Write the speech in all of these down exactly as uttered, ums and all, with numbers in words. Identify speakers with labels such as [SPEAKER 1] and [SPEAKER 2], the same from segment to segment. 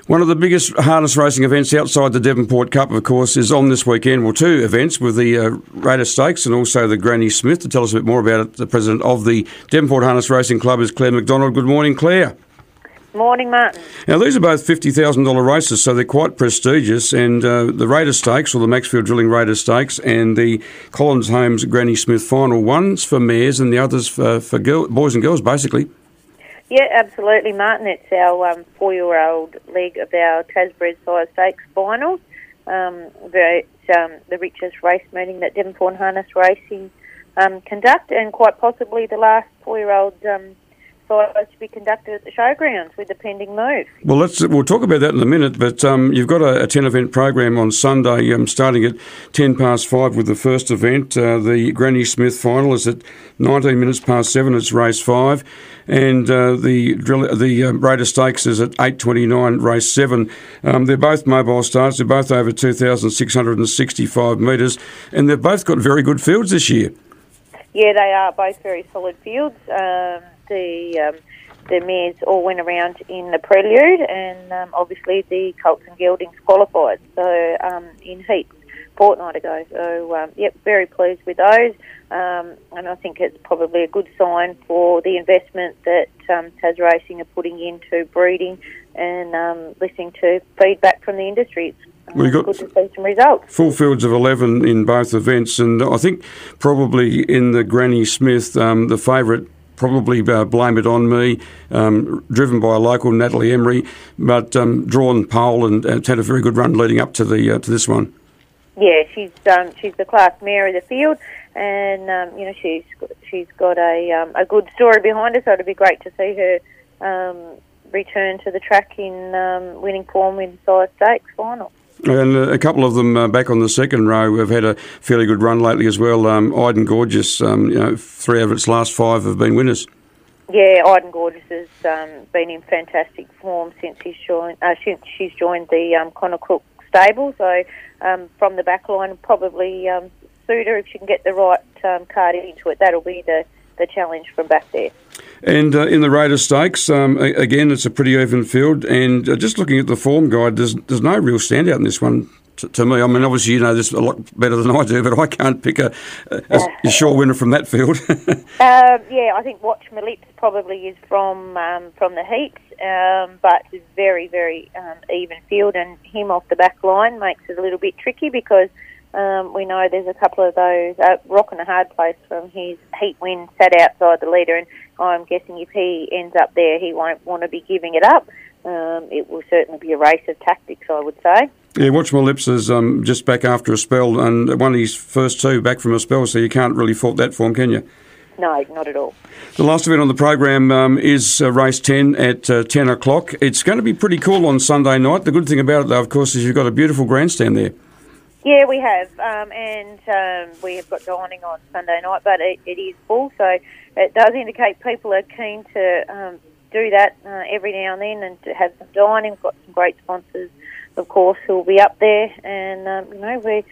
[SPEAKER 1] One of the biggest harness racing events outside the Devonport Cup, of course, is on this weekend. Well, two events with the uh, Raider Stakes and also the Granny Smith. To tell us a bit more about it, the president of the Devonport Harness Racing Club is Claire McDonald. Good morning, Claire.
[SPEAKER 2] Morning, Martin.
[SPEAKER 1] Now, these are both fifty thousand dollars races, so they're quite prestigious. And uh, the Raider Stakes, or the Maxfield Drilling Raider Stakes, and the Collins Holmes Granny Smith Final. One's for mares and the other's for, for girl, boys and girls, basically.
[SPEAKER 2] Yeah, absolutely, Martin. It's our um, four-year-old leg of our Tasbred Sire Stakes finals. Um, the, um, the richest race meeting that Devonport Harness Racing um, conduct, and quite possibly the last four-year-old um, sire to be conducted at the showgrounds with the pending move.
[SPEAKER 1] Well, let's we'll talk about that in a minute. But um, you've got a, a ten-event program on Sunday, um, starting at ten past five with the first event. Uh, the Granny Smith final is at nineteen minutes past seven. It's race five. And uh, the drill, the uh, Raider Stakes is at eight twenty-nine, race seven. Um, they're both mobile starts. They're both over two thousand six hundred sixty-five metres, and they've both got very good fields this year.
[SPEAKER 2] Yeah, they are both very solid fields. Um, the um, the mares all went around in the prelude, and um, obviously the Colts and Geldings qualified. So um, in heats fortnight ago. So um, yep, very pleased with those. Um, and I think it's probably a good sign for the investment that um, Tas Racing are putting into breeding and um, listening to feedback from the industry. It's um, good to see some results.
[SPEAKER 1] Full fields of eleven in both events, and I think probably in the Granny Smith, um, the favourite, probably uh, Blame It On Me, um, driven by a local, Natalie Emery, but um, drawn pole and, and had a very good run leading up to the uh, to this one.
[SPEAKER 2] Yeah, she's um, she's the class mare of the field, and um, you know she's she's got a um, a good story behind her. So it'd be great to see her um, return to the track in um, winning form in the Sire Stakes final.
[SPEAKER 1] And a couple of them uh, back on the second row have had a fairly good run lately as well. Um, Iden Gorgeous, um, you know, three of its last five have been winners.
[SPEAKER 2] Yeah, Iden Gorgeous has um, been in fantastic form since he's joined. Uh, since she's joined the um, Connor Cook stable. So um, from the back line, probably um, suit her if she can get the right um, card into it. That'll be the, the challenge from back there.
[SPEAKER 1] And uh, in the Raider Stakes, um, again, it's a pretty even field. And uh, just looking at the form guide, there's there's no real standout in this one to, to me. I mean, obviously you know this a lot better than I do, but I can't pick a, a, a sure winner from that field.
[SPEAKER 2] uh, yeah, I think Watch My Lips probably is from um, from the heats, um, but it's a very, very um, even field, and him off the back line makes it a little bit tricky because Um, we know there's a couple of those uh, rock in a hard place from his heat win, sat outside the leader, and I'm guessing if he ends up there, he won't want to be giving it up. Um, it will certainly be a race of tactics, I would say.
[SPEAKER 1] Yeah, Watch My Lips is um, just back after a spell, and one of his first two back from a spell, so you can't really fault that form, can you?
[SPEAKER 2] No, not at all.
[SPEAKER 1] The last event on the program um, is uh, race ten at uh, ten o'clock. It's going to be pretty cool on Sunday night. The good thing about it, though, of course, is you've got a beautiful grandstand there.
[SPEAKER 2] Yeah, we have, um, and um, we have got dining on Sunday night, but it, it is full, so it does indicate people are keen to um, do that uh, every now and then and to have some dining. We've got some great sponsors, of course, who will be up there, and um, you know we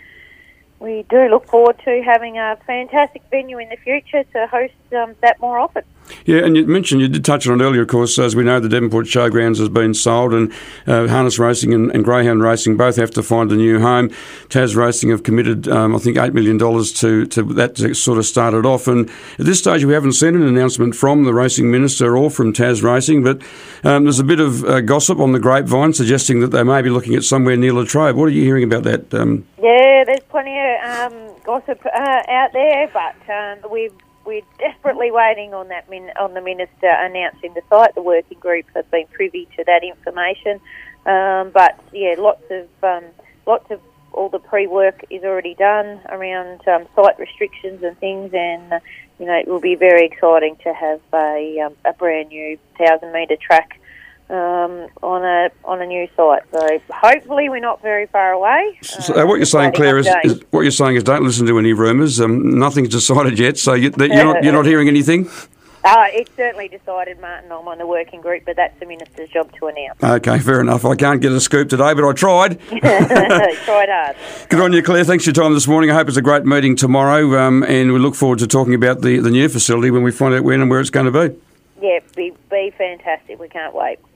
[SPEAKER 2] we do look forward to having a fantastic venue in the future to host um, that more often.
[SPEAKER 1] Yeah, and you mentioned, you did touch on it earlier, of course, as we know, the Devonport Showgrounds has been sold, and uh, Harness Racing and, and Greyhound Racing both have to find a new home. Tas Racing have committed, um, I think, eight million dollars to, to that to sort of start it off. And at this stage, we haven't seen an announcement from the Racing Minister or from Tas Racing, but um, there's a bit of uh, gossip on the grapevine suggesting that they may be looking at somewhere near Latrobe. What are you hearing about that? Um,
[SPEAKER 2] yeah, there's plenty of um, gossip uh, out there, but um, we've We're desperately waiting on that min- on the minister announcing the site. The working group has been privy to that information, um, but yeah, lots of um, lots of all the pre-work is already done around um, site restrictions and things, and uh, you know it will be very exciting to have a um, a brand new thousand metre track um, on a on a new site. So hopefully we're not very far away.
[SPEAKER 1] So uh, what you're saying, Claire, is, is what you're saying is don't listen to any rumours. Um, nothing's decided yet, so you, you're not you're not hearing anything.
[SPEAKER 2] Uh, it's certainly decided, Martin. I'm on the working group, but that's the minister's job to announce.
[SPEAKER 1] Okay, fair enough. I can't get a scoop today, but I tried.
[SPEAKER 2] Tried hard.
[SPEAKER 1] Good on you, Claire. Thanks for your time this morning. I hope it's a great meeting tomorrow, um, and we look forward to talking about the, the new facility when we find out when and where it's going to be.
[SPEAKER 2] Yeah, be, be fantastic. We can't wait.